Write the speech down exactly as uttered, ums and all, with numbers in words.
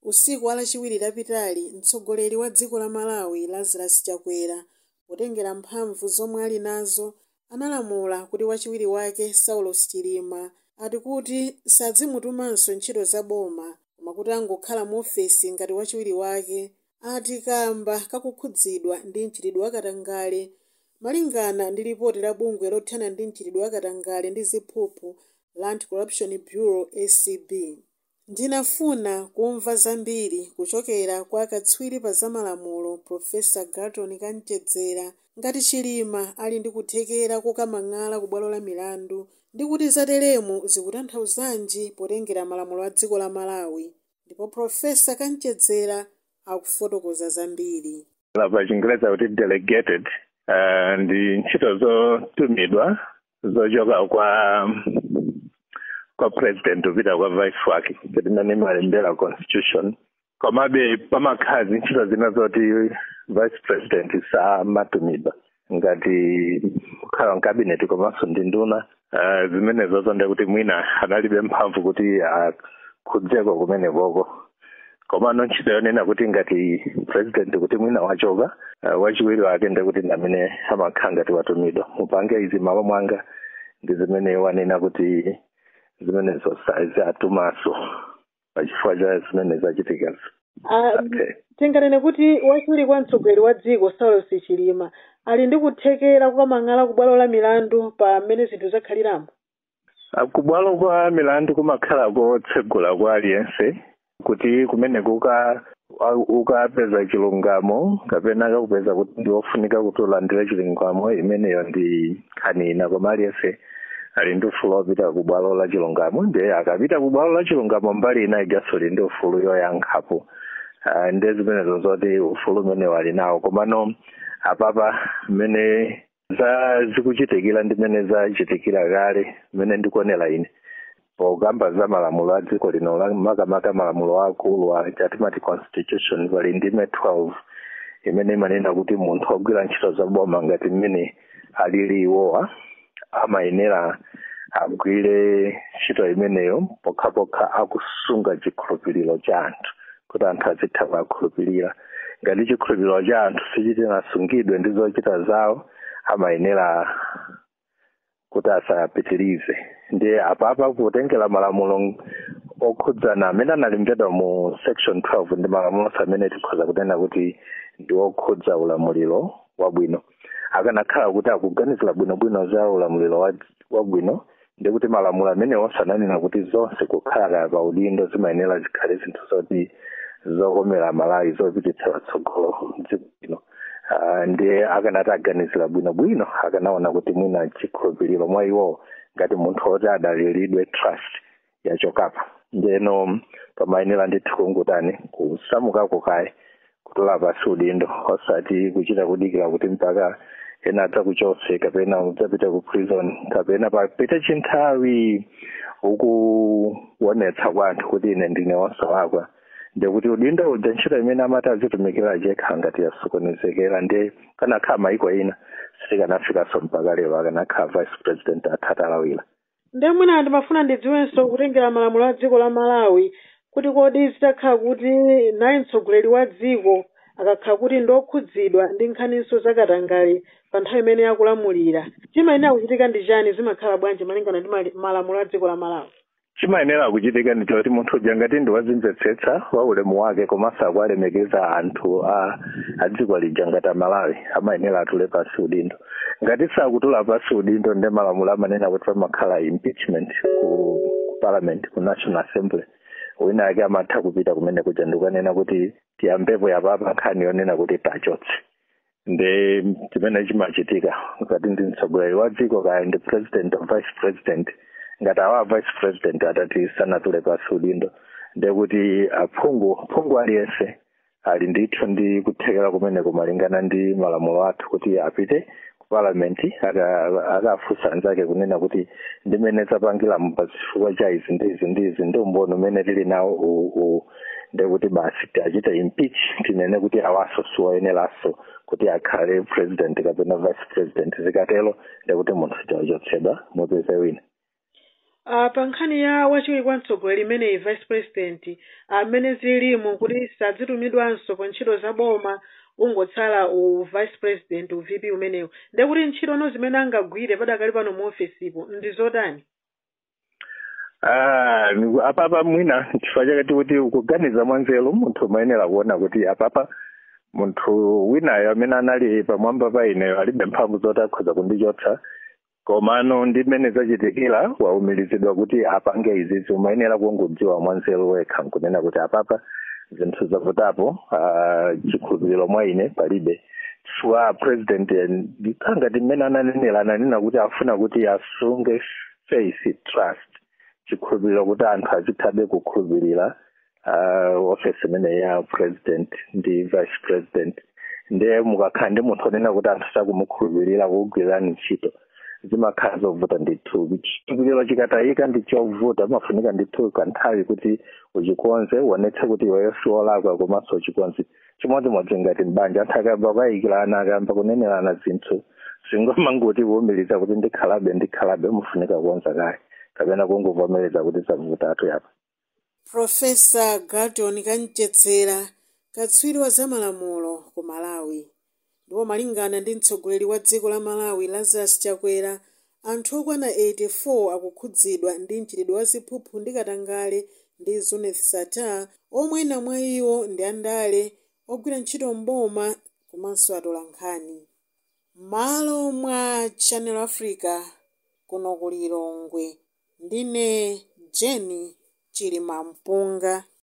Usiku wa lachiwiri lapitali, mtsogoleri wa dziko la Malawi Lazarus Chakwera, potengera mphamvu zomwe ali nazo, analamula kuti wachiwiri wake Saulos Chilima ati kuti sadzimutumanso ntchito za boma, koma kuti angokhala mu ofesi ngati wachiwiri wake, ati kamba kakukhudzidwa ndi mchitidwe wakatangale, malingana ndi ripoti la bungwe lothana ndi mchitidwe wakatangale ndi ziphuphu la Anti-Corruption Bureau A C B. Ndinafuna kumva zambiri kuchokera kwa katswiri pa zamalamulo Profesa Galton Kanchedzera ngati Chilima ali ndi kuthekera kokamang'ala ku bwalo la milandu ndi kuti zateremu zikutanthauzanji potengera malamulo a dziko la Malawi, ndipo Profesa Kanchedzera akufotokoza zambiri. Pa Chingereza kuti delegated uh, ndi ntchito zotumidwa zochoka kwa kwa president upita kwa vice wake kuti nane malembera constitution, komabe pamakhazi ntchito zina zoti vice president samatumidwa ngati kukhala mkabineti komanso ndi nduna uh, zimenezo zonde kuti mwina analibe mphamvu kuti akhudzeko uh, kumenekoko. Komano ntchito yonena kuti ngati president kuti mwina wachoka uh, wachiwiri wake ndi kuti namene amakhala ngati watumidwa. Mupange izi malo mwanga ndi zimene wanena kuti zimene zosazi atumaso pachifukwa cha zimene zachitikazo. Okay. Tinganene kuti wachiwiri kwa mtsogoleri wa dziko Saulos Chilima ali ndi kuthekera kukamang'ala ku bwalo la milandu pa mmene zinthu zakhaliramo. Ku bwalo kwa milandu kumakhala kotsegula kwa aliyense kuti kumene kuka ukapeza chilungamo kapena kakupeza kuti ndi ofunika kuti ulandire chilungamo imeneyo ndi kanina, koma aliyense ali ndi ufulu wopita ku bwalo la chilungamo. Ndiye akapita ku bwalo la chilungamo mbali ina igasoli ndi ufulu yoyankhapo uh, ndi zimenezo zoti ufulu umene wali nawo. Komano apapa mmene za zikuchitikira ndi mmene zachitikira kale mmene ndikuonera ine pogamba za malamulo a dziko lino makamaka malamulo akulu atimati constitution pali ndime twelve imene imanena kuti munthu ogwira ntchito za boma ngati mmene alili iwowa amayenera agwire ntchito imeneyo pokhapokha akusunga chikhulupiriro cha anthu kuti anthu azitha kukhulupirira. Ngati chikhulupiriro cha anthu sichitinasungidwe ndi zochita zawo amayenera kuti asapitirize. Ndiye apapa kutengera malamulo okhudzana amene analembedwa mu section twelve ndi malamulo amene tikhoza kunena kuti ndi okhudza ulamuliro wabwino. Akanakhala kuti akuganizira bwinobwino za ulamuliro wabwino ndi kuti malamulo amene osananena kuti zonse kukhala pa udindo zimayenera zikhale zinthu zoti zokomera Malawi zopititsa patsogolo dziko lino. Uh, ndiye akanati aganizira bwinobwino akanaona kuti mwina chikhulupiriro mwa iwo ngati munthu oti adaliridwe trust yachokapa. Ndiyeno pamayenera ndithu kungutani kusamukako kaye kutola pasi udindo osati kuchita kudikira kuti mpaka ena adzakuchotse kapena udzapita ku prison kapena papita chinthawi ukuonetsa kwa anthu kuti ine ndine wosalakwa. Ndikuti udindo udza ntchito imene amati azitumikira jekha ngati yasokonezekera ndi kanakhala maiko ina sitikanafikanso mpaka lero akanakhala vice president athatalawira. Ndiye mwina ndimafuna ndidziwenso kutengera malamulo a dziko la Malawi kuti kodi zitakhala kuti naye mtsogoleri wa dziko akakhala kuti ndokhudzidwa ndi nkhaninso zakatangale pa nthawi imene yakulamulira, chimayenera kuchitika ndi chani, zimakhala bwanji malingana ndi malamulo a dziko la Malawi? Chimayenera kuchitika ndi kuti munthu uja ngati ndi wazimvetsetsa wa ulemu wake komanso akuwalemekeza anthu a adziko lija ngati Malawi amayenera atule pasi udindo. Ngati sakutula pasi udindo ndi malamulo amanena kuti pamakhala impeachment ku parliament ku National Assembly, wina ake amatha kupita kumene kuja ndikanena kuti tiyambepo yapapa nkhani yonena kuti tachotse. Ndi chimene chimachitika ngati ndi mtsogoleri wa dziko kaya ndi president or vice president, ngati awa vice president atati sanatule pasi udindo ndekuti aphungu phungu aliyense ali ndithu ndi kuthekera kumeneko malingana ndi malamulo athu kuti apite ku parliament akafunsa anzake kunena kuti ndimene tapangira mpachifukwa cha izi ndizi ndizi ndi umbono umene tili nawo ndekuti basi achita impeach tinene kuti awaso siwoyeneranso kuti akhale president kapena vice president. Zikatero ndekuti munthu achotsedwa mupeze wina. Uh, pa nkhani ya wachiwiri kwa mtsogoleri imeneyi vice president amene uh, zilimo kuti sadzitumidwanso pa ntchito za boma ungotsala u vice president u V P umenewu nde kuti ntchito no zimene angagwire padakali pano mu ofesipo ndi zotani? Ah, apapa mwina chifukwa chake kuti ukuganiza mwanzeru munthu umayenera kuona kuti apapa munthu winayo amene anali pamwamba pa ineyo alibe mphamvu zoti akhoza kundichotsa, komano ndi mmene zachitikira waumilizidwa kuti apange izizi. Umayenera kungodziwa mwanzeru wekha nkunena kuti apapa zinthu zavutapo, uh, chikhulupiriro mwa ine palibe. Chifukwa president ngati mmene ananenera ananena kuti afuna kuti asunge faith, trust, chikhulupiriro kuti anthu azithabe kukhulupirira uh, office imene ya president ndi vice president. Ndiye mukakhala ndi munthu onena kuti anthu sakumukhulupirira kugwirirani ntchito zimakhala zovuta ndithu. Chikhulupiriro chikatayika ndi chovuta, mafunika ndithu kanthawi kuti uchikonze uonetse kuti iweyo siwolakwa komanso uchikonze. Chimodzimodzi ngati mbanja anthu akayamba kuyikirana akayamba kunenelana zinthu singomanguti kuwumiriza kuti ndikhalabe ndikhalabe mufunika kukonza kaye kapena kungovomereza kuti zavuta atu yapa. Profesa Galton Kanchetsera, katswiri wa zamalamulo ku Malawi. Ndipo malingana ndi mtsogoleri wa dziko la Malawi Lazarus Chakwera, anthu okwana eighty-four akukhudzidwa ndi mchitidwe wa ziphuphu ndi katangale ndi Zuneth Sata, omwe ena mwa iwo ndi andale ogwira ntchito mboma komanso atola nkhani. Malo mwa Channel Africa kuno ku Lilongwe, ndine Jenny Chilimampunga.